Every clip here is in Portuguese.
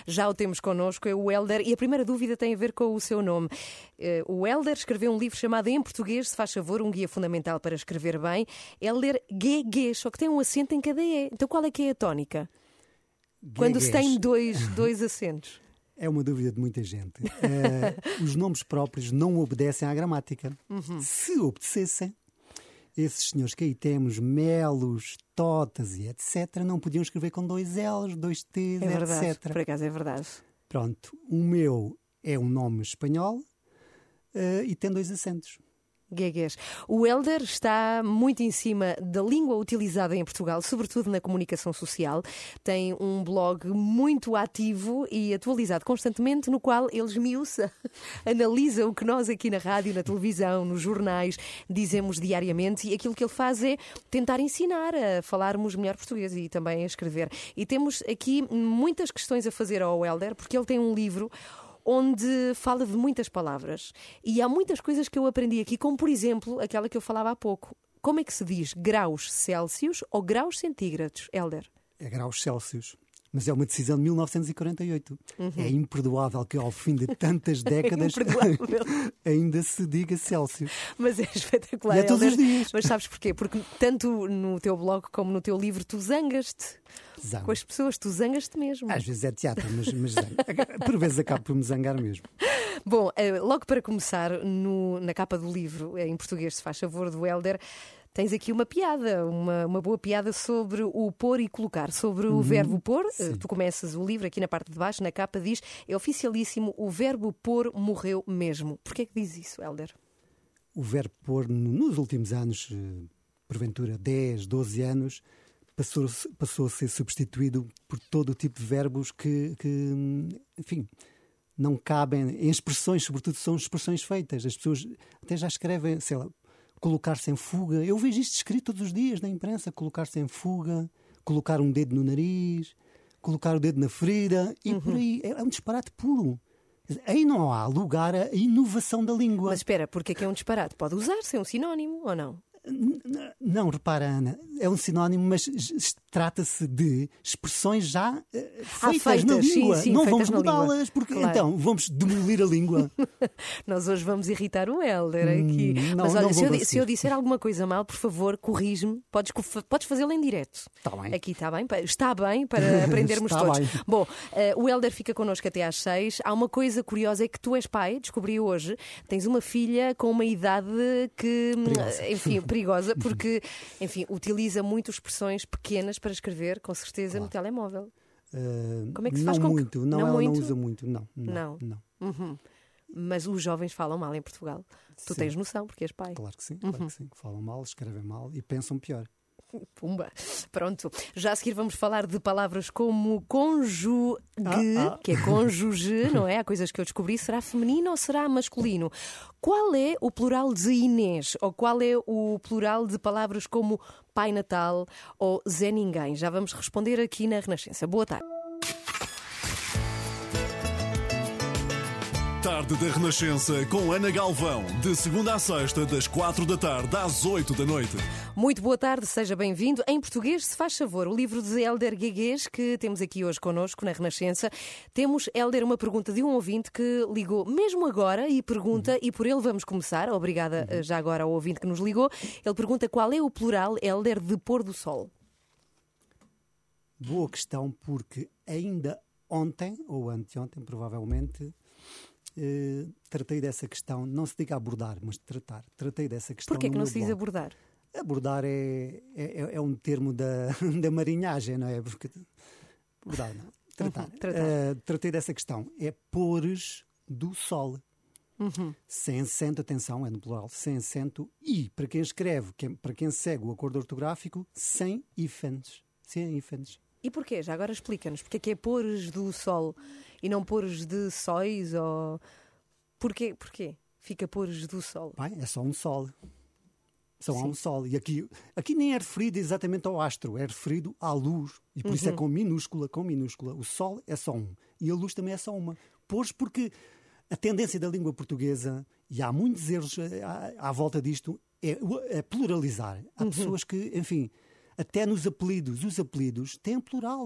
Já o temos connosco, é o Hélder, e a primeira dúvida tem a ver com o seu nome. O Hélder escreveu um livro chamado Em Português, se faz favor, um guia fundamental para escrever bem. Hélder Gueguês, só que tem um acento em cada E. Então qual é que é a tónica? Quando se tem dois acentos? É uma dúvida de muita gente. Os nomes próprios não obedecem à gramática. Se obedecessem, esses senhores que aí temos, Melos, Totas e etc., não podiam escrever com 2 L's, 2 T's, É verdade, etc. por acaso é verdade. Pronto, o meu é um nome espanhol e tem 2 acentos. Gueguês. O Hélder está muito em cima da língua utilizada em Portugal, sobretudo na comunicação social. Tem um blog muito ativo e atualizado constantemente, no qual ele esmiuça, analisa o que nós aqui na rádio, na televisão, nos jornais, dizemos diariamente, e aquilo que ele faz é tentar ensinar a falarmos melhor português e também a escrever. E temos aqui muitas questões a fazer ao Hélder, porque ele tem um livro onde fala de muitas palavras. E há muitas coisas que eu aprendi aqui, como por exemplo, aquela que eu falava há pouco. Como é que se diz graus Celsius ou graus centígrados, Hélder? É graus Celsius. Mas é uma decisão de 1948. É imperdoável que ao fim de tantas décadas ainda se diga Celsius. Mas é espetacular. E é todos os dias. Mas sabes porquê? Porque tanto no teu blog como no teu livro tu zangas-te. Com as pessoas, tu zangas-te mesmo. Às vezes é teatro, mas zango. Por vezes acabo por me zangar mesmo. Bom, logo para começar, na capa do livro, em português, se faz favor, do Hélder, tens aqui uma piada, uma boa piada sobre o pôr e colocar, sobre o verbo pôr. Tu começas o livro aqui na parte de baixo, na capa diz, é oficialíssimo, o verbo pôr morreu mesmo. Porquê é que diz isso, Hélder? O verbo pôr, nos últimos anos, porventura 10, 12 anos, passou a ser substituído por todo o tipo de verbos que enfim, não cabem em expressões, sobretudo são expressões feitas. As pessoas até já escrevem, sei lá, colocar-se em fuga. Eu vejo isto escrito todos os dias na imprensa, colocar-se em fuga, colocar um dedo no nariz, colocar o dedo na ferida, e por aí é um disparate puro. Aí não há lugar à inovação da língua. Mas espera, porque é que é um disparate? Pode usar-se, é um sinónimo ou não? Não, repara, Ana, é um sinónimo, mas trata-se de expressões já feitas na língua. Sim, não vamos mudá-las, porque claro. Então vamos demolir a língua. Nós hoje vamos irritar o Hélder aqui. Mas olha, se eu disser alguma coisa mal, por favor, corrige-me. Podes fazê-lo em direto. Está bem. Aqui está bem? Está bem para aprendermos todos. Bem. Bom, o Hélder fica connosco até às 6. Há uma coisa curiosa, é que tu és pai, descobri hoje. Tens uma filha com uma idade que, perigosa, porque, enfim, utiliza muito expressões pequenas para escrever, com certeza, no telemóvel. Como é que se faz não com muito, que... não, não ela muito? não usa muito, não. Mas os jovens falam mal em Portugal. Tu tens noção, porque és pai. Claro que sim, claro que sim. Falam mal, escrevem mal e pensam pior. Pumba. Pronto. Já a seguir vamos falar de palavras como cônjuge, que é cônjuge, não é? Há coisas que eu descobri. Será feminino ou será masculino? Qual é o plural de Inês? Ou qual é o plural de palavras como Pai Natal ou Zé Ninguém? Já vamos responder aqui na Renascença. Boa tarde. Tarde da Renascença com Ana Galvão, de segunda à sexta, das 4 da tarde às 8 da noite. Muito boa tarde, seja bem-vindo. Em português, se faz favor, o livro de Hélder Gueguês, que temos aqui hoje connosco na Renascença. Temos, Hélder, uma pergunta de um ouvinte que ligou mesmo agora e pergunta, e por ele vamos começar. Obrigada já agora ao ouvinte que nos ligou. Ele pergunta qual é o plural, Hélder, de pôr do sol. Boa questão, porque ainda ontem, ou anteontem, provavelmente... tratei dessa questão, não se diga abordar, mas tratei dessa questão. Porquê que não se diz abordar? Abordar é um termo da marinhagem, não é? Porque abordar, não. Tratar. Tratei dessa questão. É pôres do sol. Sem acento, atenção, é no plural, sem acento, e para quem escreve, para quem segue o acordo ortográfico, sem hífenes. Sem hífenes. E porquê? Já agora explica-nos. Porquê que é pôres do sol e não pôres de sóis? Ou... Porquê? Fica pôres do sol? Bem, é só um sol. Só há um sol. E aqui nem é referido exatamente ao astro, é referido à luz. E por isso é com minúscula. O sol é só um. E a luz também é só uma. Pôres porque a tendência da língua portuguesa, e há muitos erros à volta disto, é pluralizar. Há pessoas que, enfim... Até nos apelidos, os apelidos têm plural.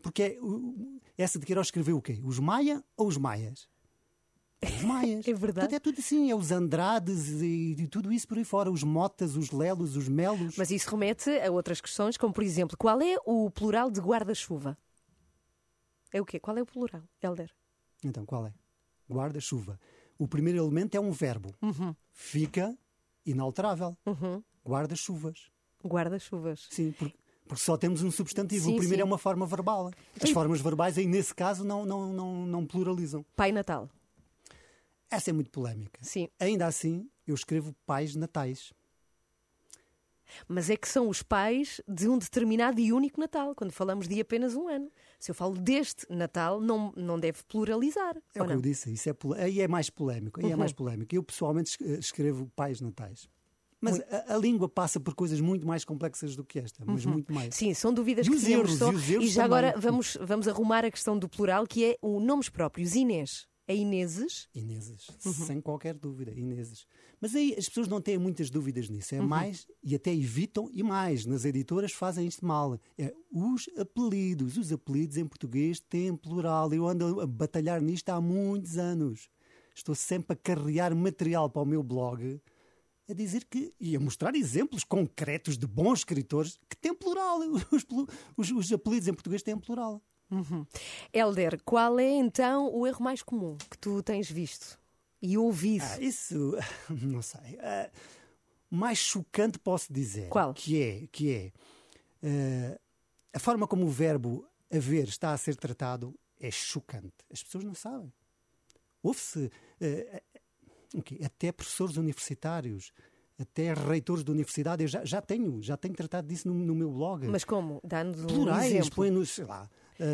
Porque essa de Queiroz escreveu o quê? Os Maia ou os Maias? Os Maias. É verdade. Portanto, é tudo assim, é os Andrades e tudo isso por aí fora, os Motas, os Lelos, os Melos. Mas isso remete a outras questões, como por exemplo, qual é o plural de guarda-chuva? É o quê? Qual é o plural, Hélder? Então, qual é? Guarda-chuva. O primeiro elemento é um verbo. Fica inalterável. Guarda-chuvas. Guarda-chuvas. Sim, porque só temos um substantivo. Sim, o primeiro sim. é uma forma verbal. As formas verbais aí, nesse caso, não pluralizam. Pai Natal. Essa é muito polémica. Sim. Ainda assim, eu escrevo pais natais. Mas é que são os pais de um determinado e único Natal, quando falamos de apenas um ano. Se eu falo deste Natal, não deve pluralizar. É o que eu disse, isso aí é mais polémico. Aí é mais polémico. Eu pessoalmente escrevo pais natais. Mas a língua passa por coisas muito mais complexas do que esta, mas muito mais. Sim, são dúvidas E que os tínhamos erros, só. e os erros E já também. agora vamos arrumar a questão do plural, que é o nomes próprios. Inês. É Ineses. Ineses, sem qualquer dúvida, Ineses. Mas aí as pessoas não têm muitas dúvidas nisso. É mais, e até evitam, e mais, nas editoras fazem isto mal. É os apelidos. Os apelidos em português têm plural. Eu ando a batalhar nisto há muitos anos. Estou sempre a carregar material para o meu blog, a dizer que, e a mostrar exemplos concretos de bons escritores que têm plural. Os apelidos em português têm plural. Hélder, qual é então o erro mais comum que tu tens visto e ouvido? Isso, não sei. Mais chocante posso dizer. Qual? Que é a forma como o verbo haver está a ser tratado é chocante. As pessoas não sabem. Houve-se até professores universitários, até reitores de universidade. Eu já tenho tratado disso no meu blog. Mas como? Dá-nos um Plurais, exemplo. põe-nos, sei lá.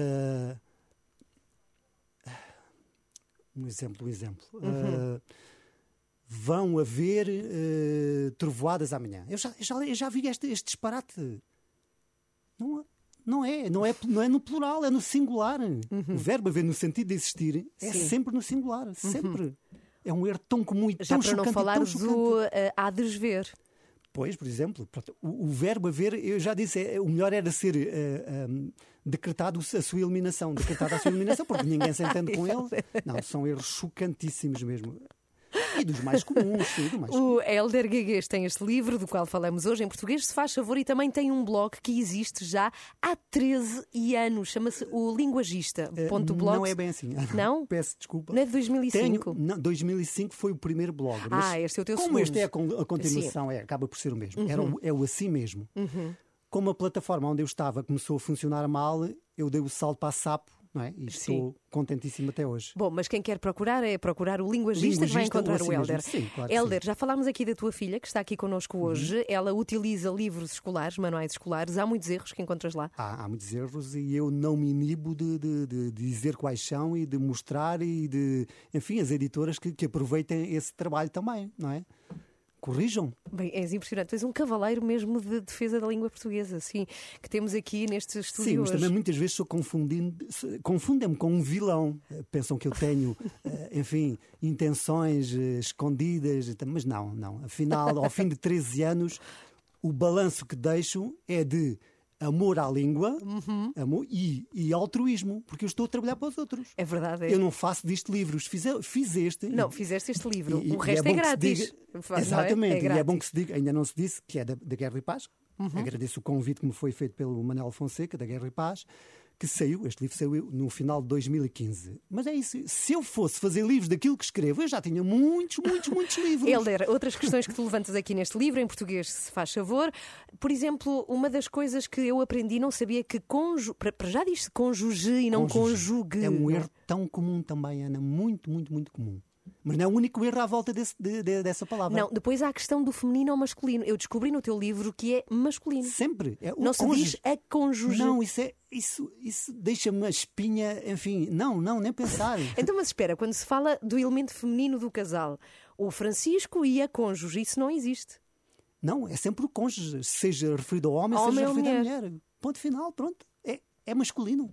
Um exemplo. Vão haver trovoadas amanhã. Eu já vi este disparate. Não é no plural, é no singular. O verbo haver no sentido de existir é sempre no singular, sempre. É um erro tão comum e Já tão para chocante. não falar e tão do chocante. há de ver. Pois, por exemplo, o verbo haver, eu já disse, o melhor era ser decretado a sua eliminação. Decretada a sua eliminação, porque ninguém se entende com ele. Não, são erros chocantíssimos mesmo. E dos mais comuns, sim, do mais O Hélder Guegues tem este livro, do qual falamos hoje em português, se faz favor, e também tem um blog que existe já há 13 anos. Chama-se o Linguagista.blog. Não é bem assim. Não? Peço desculpa. Não é de 2005? 2005 foi o primeiro blog. Mas este é o teu como segundo. este é a continuação, acaba por ser o mesmo. É o assim mesmo. Como a plataforma onde eu estava começou a funcionar mal, eu dei o salto para a Sapo, não é? E estou contentíssimo até hoje. Bom, mas quem quer procurar é procurar o Linguagista que vai encontrar assim o Hélder. mesmo. Sim, claro que Hélder, sim. já falámos aqui da tua filha, que está aqui connosco hoje. Ela utiliza livros escolares, manuais escolares. Há muitos erros que encontras lá? Há muitos erros e eu não me inibo de dizer quais são e de mostrar e de, enfim, as editoras que aproveitem esse trabalho também, não é? Corrijam. Bem, és impressionante. Tu és um cavaleiro mesmo de defesa da língua portuguesa, sim, que temos aqui neste estúdio Sim, mas hoje. também muitas vezes confundem-me com um vilão. Pensam que eu tenho, enfim, intenções escondidas, mas não. Afinal, ao fim de 13 anos, o balanço que deixo é de amor à língua amor e altruísmo, porque eu estou a trabalhar para os outros. É verdade. Eu não faço disto livros, fiz este. Não, fizeste este livro. E o resto é bom que se grátis. diga- Exatamente, não é? e é bom que se diga, ainda não se disse, que é da Guerra e Paz. Agradeço o convite que me foi feito pelo Manuel Fonseca, da Guerra e Paz, que este livro saiu no final de 2015. Mas é isso, se eu fosse fazer livros daquilo que escrevo, eu já tinha muitos livros. Hélder, outras questões que tu levantas aqui neste livro, em português, se faz favor. Por exemplo, uma das coisas que eu aprendi, não sabia que para já diz-se cônjuge e não conjugue. É um erro tão comum também, Ana, muito comum. Mas não é o único erro à volta dessa palavra. Não, depois há a questão do feminino ou masculino. Eu descobri no teu livro que é masculino. Sempre. É o Não se cônjuge. diz a cônjuge. Não, isso deixa-me uma espinha, enfim, não, nem pensar. Então, mas espera, quando se fala do elemento feminino do casal, o Francisco e a cônjuge, isso não existe. Não, é sempre o cônjuge, seja referido ao homem, Homem seja ou referido à mulher. mulher. Ponto final, pronto. É masculino.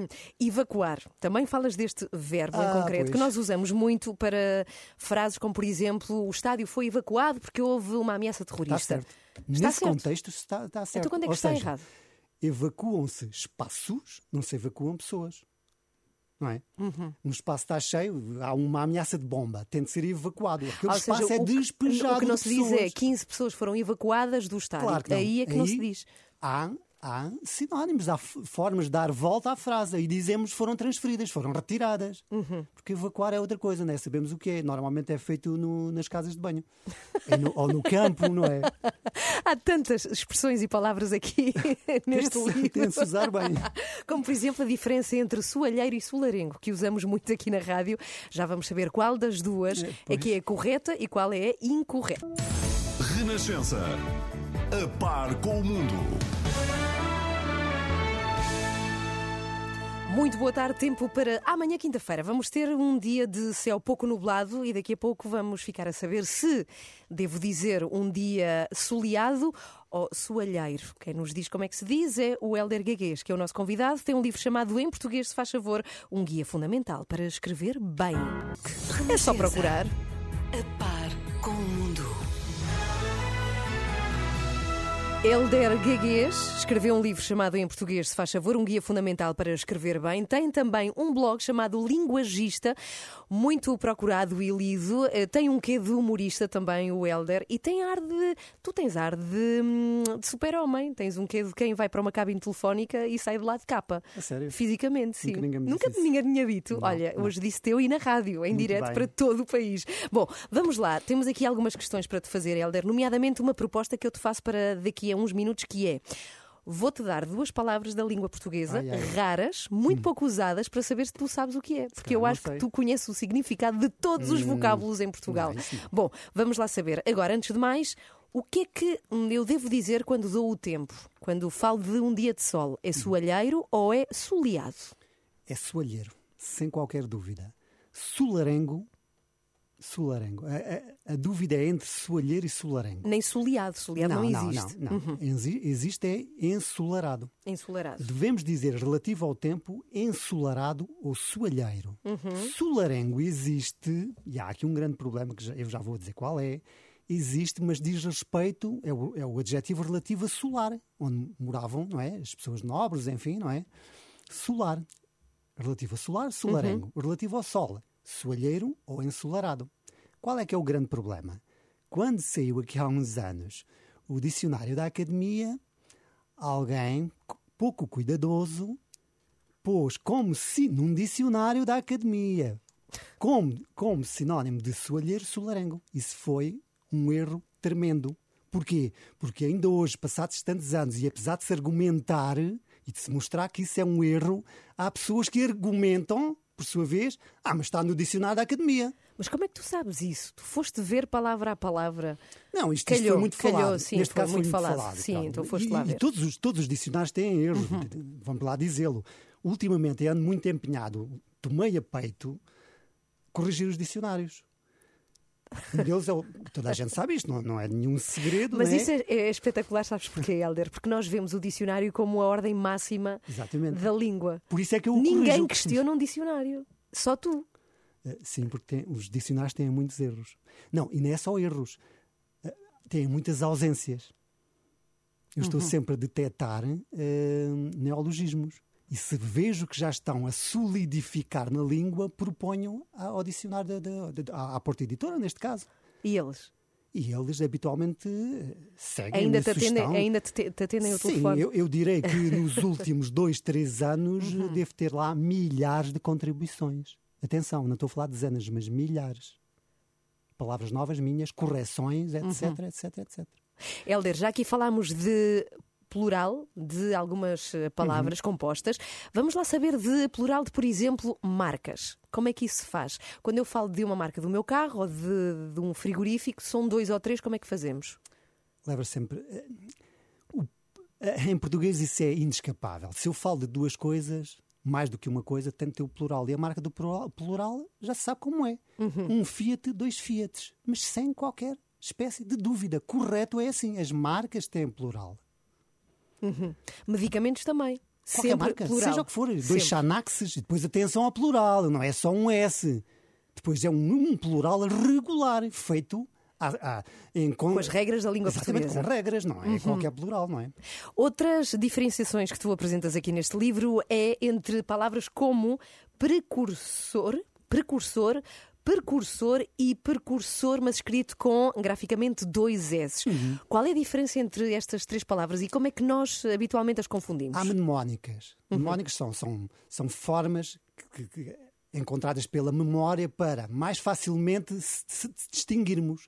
Evacuar. Também falas deste verbo em concreto, pois. que nós usamos muito para frases como, por exemplo, o estádio foi evacuado porque houve uma ameaça terrorista. Está certo. Está Nesse certo. contexto está certo. Então quando é que Ou está seja, errado? evacuam-se espaços, não se evacuam pessoas. Não é? Um espaço está cheio, há uma ameaça de bomba, tem de ser evacuado. Aquele espaço é despejado. O que não se diz pessoas. é 15 pessoas foram evacuadas do estádio. Claro que não. Aí é que não se diz. Há sinónimos, há formas de dar volta à frase e dizemos foram transferidas, foram retiradas. Porque evacuar é outra coisa, não é? Sabemos o que é. Normalmente é feito nas casas de banho ou no campo, não é? Há tantas expressões e palavras aqui neste livro. Tem-se usar bem. Como, por exemplo, a diferença entre soalheiro e solarengo, que usamos muito aqui na rádio. Já vamos saber qual das duas é que é correta e qual é incorreta. Renascença. A par com o mundo. Muito boa tarde, tempo para amanhã, quinta-feira. Vamos ter um dia de céu pouco nublado e daqui a pouco vamos ficar a saber se devo dizer um dia soleado ou soalheiro. Quem nos diz como é que se diz é o Hélder Gaguês, que é o nosso convidado. Tem um livro chamado Em Português, se faz favor, um guia fundamental para escrever bem. É só procurar. A par com o mundo. Hélder Gaguês escreveu um livro chamado Em Português, se faz favor, um guia fundamental para escrever bem. Tem também um blog chamado Linguagista, muito procurado e lido. Tem um quê de humorista também, o Hélder. E tem ar de... Tu tens ar de super-homem. Tens um quê de quem vai para uma cabine telefónica e sai de lá de capa. A sério? Fisicamente, sim. Nunca ninguém tinha dito. Não, Olha, não. hoje disse-te e na rádio, em Muito direto bem. para todo o país. Bom, vamos lá. Temos aqui algumas questões para te fazer, Hélder, nomeadamente uma proposta que eu te faço para daqui a uns minutos, que é: vou-te dar 2 palavras da língua portuguesa raras, muito pouco usadas, para saber se tu sabes o que é. Porque eu acho que tu conheces o significado de todos os vocábulos em Portugal. Bom, vamos lá saber. Agora, antes de mais, o que é que eu devo dizer quando dou o tempo? Quando falo de um dia de sol, é soalheiro ou é soleado? É soalheiro, sem qualquer dúvida. Solarengo. A dúvida é entre soalheiro e solarengo. Nem soleado. Soleado não existe. Não. Existe é ensolarado. Ensolarado. Devemos dizer, relativo ao tempo, ensolarado ou soalheiro. Solarengo existe, e há aqui um grande problema, que eu já vou dizer qual é. Existe, mas diz respeito, é o adjetivo relativo a solar, onde moravam, não é? As pessoas nobres, enfim, não é? Solar. Relativo a solar, solarengo. Relativo ao sol, soalheiro ou ensolarado. Qual é que é o grande problema? Quando saiu aqui há uns anos o dicionário da Academia, alguém pouco cuidadoso pôs num dicionário da Academia como sinónimo de soalheiro, solarengo. Isso foi um erro tremendo. Porquê? Porque ainda hoje, passados tantos anos, e apesar de se argumentar e de se mostrar que isso é um erro, há pessoas que argumentam, por sua vez, mas está no dicionário da Academia. Mas como é que tu sabes isso? Tu foste ver palavra a palavra? Não, isto foi muito falado. Sim, Neste caso foi muito falado. Sim, claro. então foste lá ver. E todos os dicionários têm erros, vamos lá dizê-lo. Ultimamente ando muito empenhado, tomei a peito, corrigir os dicionários. Um deles toda a gente sabe isto, não é nenhum segredo. Mas não é? isso é espetacular, sabes porquê, Hélder? Porque nós vemos o dicionário como a ordem máxima da língua. Por isso é que eu Ninguém corrijo. questiona um dicionário, só tu. Sim, porque os dicionários têm muitos erros. Não, e não é só erros, têm muitas ausências. Eu estou sempre a detectar neologismos. E se vejo que já estão a solidificar na língua, proponho ao dicionário à Porta Editora, neste caso. E eles? E eles habitualmente seguem Ainda a sugestão. ainda te atendem o telefone? Sim, eu direi que nos últimos 2, 3 anos devo ter lá milhares de contribuições. Atenção, não estou a falar de dezenas, mas milhares. Palavras novas minhas, correções, etc, etc, etc. Hélder, já aqui falámos de plural de algumas palavras compostas. Vamos lá saber de plural de, por exemplo, marcas. Como é que isso se faz? Quando eu falo de uma marca do meu carro ou de um frigorífico, são 2 ou 3, como é que fazemos? Leva sempre... Em português isso é inescapável. Se eu falo de 2 coisas, mais do que uma coisa, tem de ter o plural. E a marca do plural já se sabe como é. Um Fiat, 2 Fiats. Mas sem qualquer espécie de dúvida. Correto é assim. As marcas têm plural. Medicamentos também. Qualquer Sempre marca, plural. seja o que for. 2 Sempre. Xanaxes e depois atenção ao plural. Não é só um S. Depois é um plural regular, feito Com as regras da língua Exatamente, portuguesa. com regras, não é? Qualquer plural, não é? Outras diferenciações que tu apresentas aqui neste livro é entre palavras como precursor, e precursor, mas escrito com, graficamente, 2 S. Qual é a diferença entre estas 3 palavras e como é que nós habitualmente as confundimos? Há mnemónicas. Mnemónicas são formas que encontradas pela memória para mais facilmente se distinguirmos.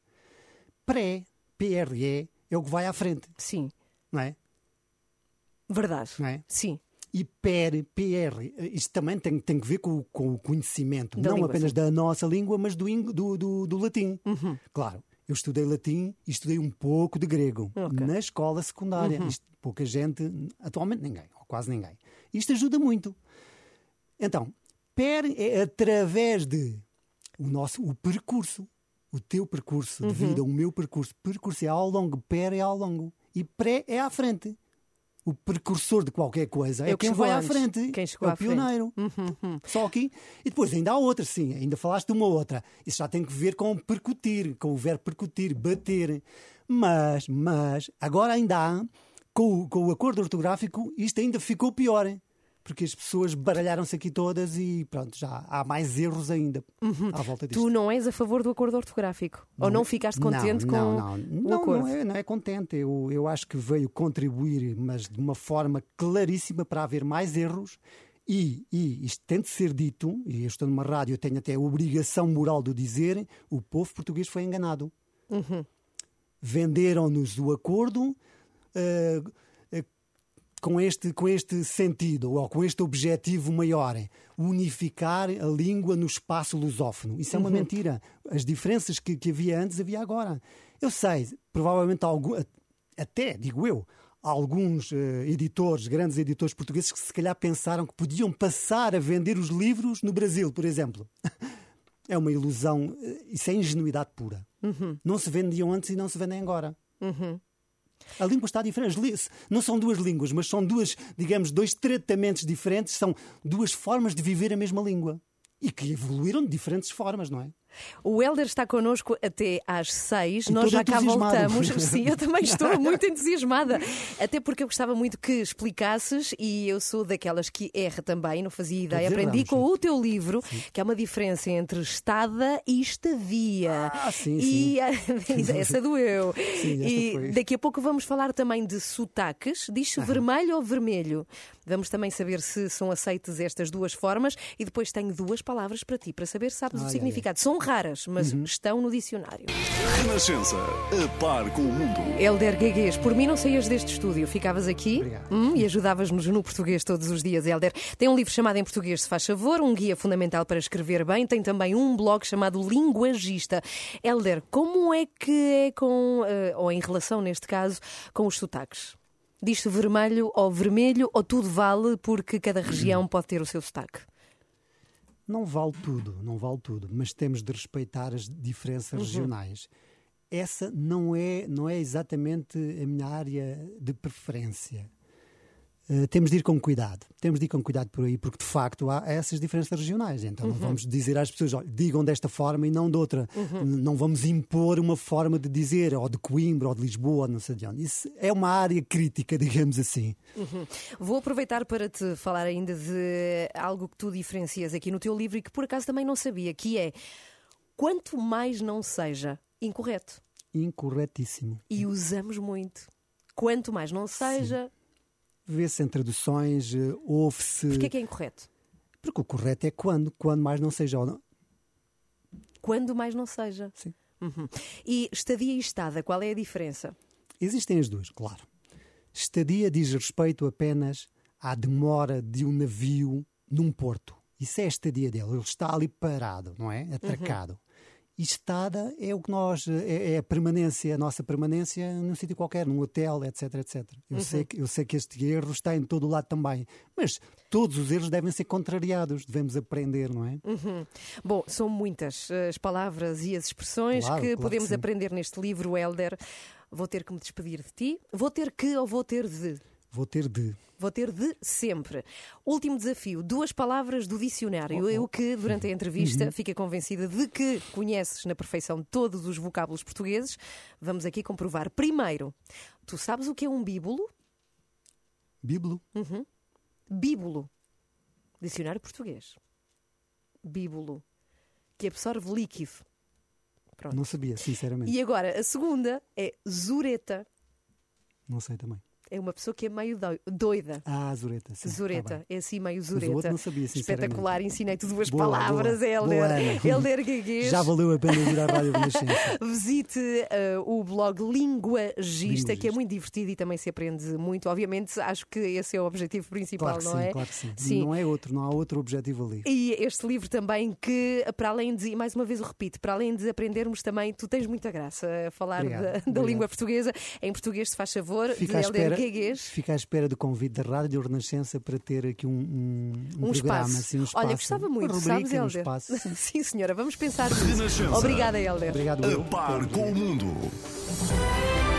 PRE, é o que vai à frente, Sim. não é? Verdade. Não é? Sim. E PR, isto também tem que ver com o conhecimento, Da não língua, apenas sim. da nossa língua, mas do latim. Claro, eu estudei latim e estudei um pouco de grego Ok. na escola secundária. Isto, pouca gente, atualmente ninguém, ou quase ninguém. Isto ajuda muito. Então, PR é através de o percurso, o teu percurso de vida, o meu percurso. Percurso é ao longo, PR é ao longo e pré é à frente. O precursor de qualquer coisa É é o que quem chegou vai à antes, frente. quem chegou é o à frente. pioneiro. Só aqui. E depois ainda há outra, sim. Ainda falaste de uma outra. Isso já tem que ver com percutir, com o verbo percutir, bater. Mas agora ainda há, com o acordo ortográfico, isto ainda ficou pior. Porque as pessoas baralharam-se aqui todas e pronto, já há mais erros ainda à volta disto. Tu não és a favor do acordo ortográfico? Ou não ficaste contente com o acordo? Não é contente. Eu acho que veio contribuir, mas de uma forma claríssima para haver mais erros. E isto tem de ser dito, e eu estou numa rádio, eu tenho até a obrigação moral de o dizer, o povo português foi enganado. Venderam-nos o acordo com este sentido, ou com este objetivo maior, unificar a língua no espaço lusófono. Isso é uma mentira. As diferenças que havia antes, havia agora. Eu sei, provavelmente, até, digo eu, alguns grandes editores portugueses que se calhar pensaram que podiam passar a vender os livros no Brasil, por exemplo. É uma ilusão, isso é ingenuidade pura. Não se vendiam antes e não se vendem agora. A língua está diferente. Não são 2 línguas, mas são dois tratamentos diferentes, são 2 formas de viver a mesma língua. E que evoluíram de diferentes formas, não é? O Hélder está connosco até às 6. E Nós todo já cá entusiasmado. voltamos. Sim, eu também estou muito entusiasmada. Até porque eu gostava muito que explicasses, e eu sou daquelas que erra também, não fazia ideia. Todos Aprendi erramos, com sim. o teu livro que há uma diferença entre estada e estadia. Sim, E essa doeu. Sim, esta E foi. daqui a pouco vamos falar também de sotaques. Diz-se vermelho ou vermelho. Vamos também saber se são aceites estas 2 formas. E depois tenho 2 palavras para ti, para saber se sabes o significado. São raras, mas estão no dicionário. Renascença, a par com o mundo. Hélder Gueguês, por mim não saías deste estúdio, ficavas aqui Obrigado. e ajudavas-nos no português todos os dias, Hélder. Tem um livro chamado Em Português, se faz favor, um guia fundamental para escrever bem, tem também um blog chamado Linguagista. Hélder, como é que é ou em relação neste caso, com os sotaques? Diz-se vermelho, ou tudo vale porque cada região pode ter o seu sotaque? Não vale tudo, mas temos de respeitar as diferenças regionais. Essa não é exatamente a minha área de preferência. Temos de ir com cuidado. Por aí, porque de facto há essas diferenças regionais. Então não vamos dizer às pessoas, olha, digam desta forma e não de outra. Não vamos impor uma forma de dizer, ou de Coimbra, ou de Lisboa, não sei de onde. Isso é uma área crítica, digamos assim. Vou aproveitar para te falar ainda de algo que tu diferencias aqui no teu livro e que por acaso também não sabia, que é quanto mais não seja incorreto. Incorretíssimo. E usamos muito. Quanto mais não seja... Vê-se em traduções, ouve-se... Porquê que é incorreto? Porque o correto é quando mais não seja. Quando mais não seja. Sim. E estadia e estada, qual é a diferença? Existem as 2, claro. Estadia diz respeito apenas à demora de um navio num porto. Isso é a estadia dele. Ele está ali parado, não é? Atracado. E estada é o que é a permanência, a nossa permanência num sítio qualquer, num hotel, etc, etc. Eu sei que este erro está em todo o lado também, mas todos os erros devem ser contrariados, devemos aprender, não é? Bom, são muitas as palavras e as expressões que podemos sim. aprender neste livro, Hélder. Vou ter que me despedir de ti. Vou ter de... Vou ter de. Vou ter de sempre. Último desafio, 2 palavras do dicionário. Eu que, durante a entrevista, fiquei convencida de que conheces na perfeição todos os vocábulos portugueses. Vamos aqui comprovar. Primeiro, tu sabes o que é um bíbulo? Bíbulo? Bíbulo. Dicionário português. Bíbulo. Que absorve líquido. Pronto. Não sabia, sinceramente. E agora, a segunda é zureta. Não sei também. É uma pessoa que é meio doida. Ah, zureta. Sim, Zureta, tá é assim meio Mas zureta. o outro não sabia, sinceramente. Espetacular, ensinei-te 2 Boa, palavras, boa. Hélder. Boa, Ana. Hélder Gaguês. Já valeu a pena vir à Rádio Renascença. Visite o blog Linguagista, Linguagista. que é muito divertido e também se aprende muito. Obviamente, acho que esse é o objetivo principal, Claro que não sim, é? claro que sim. Sim. Não é outro, não há outro objetivo ali. E este livro também que, para além de, mais uma vez eu repito, para além de aprendermos também, tu tens muita graça a falar Obrigado, da obrigado. língua portuguesa. Em português, se faz favor, Fica de à Hélder espera, Gaguês. fica à espera do convite da Rádio Renascença para ter aqui um programa, espaço. assim, um espaço. Olha, gostava muito, uma sabes, rubrica, um Hélder? espaço. Sim, senhora, vamos pensar nisso. Renascença. Obrigada, Hélder. Obrigado. A par com o mundo.